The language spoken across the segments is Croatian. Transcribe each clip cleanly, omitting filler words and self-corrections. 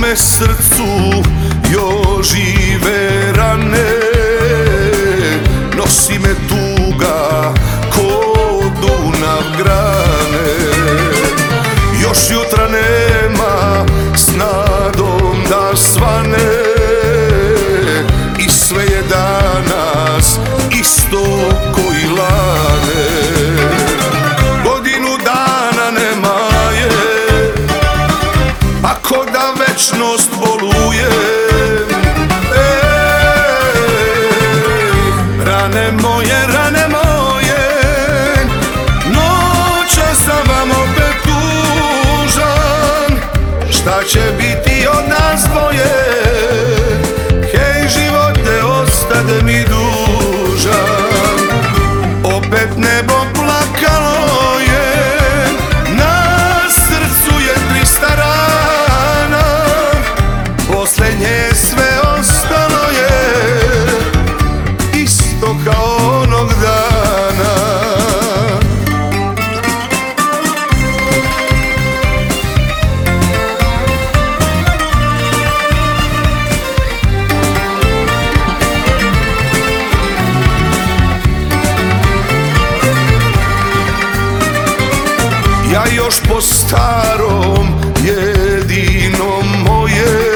mome srcu još žive rane, nosi me tuga ko Dunav grane. Još jutra nema s nadom da svane i sve je danas isto ko i lane. Godinu dana nema je, ako da večnost boluje. Rane moje, noća sam vam opet tužan. Šta će biti od nas dvoje? Hej živote, ostade mi dužan. Opet nebo plakalo je, na srcu je 300 rana. Posljednje sve ostalo je isto kao onog dana. Ja još po starom jedino moje,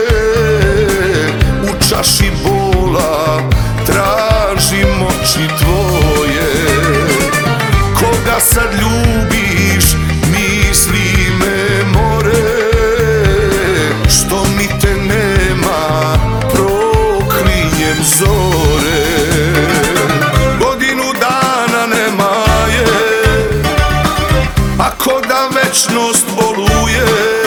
u čaši bola tražim oči tvoje. Koga sad ljubiš, misli me more, što mi te nema, proklinjem zore. Godinu dana nema je, ako da večnost boluje.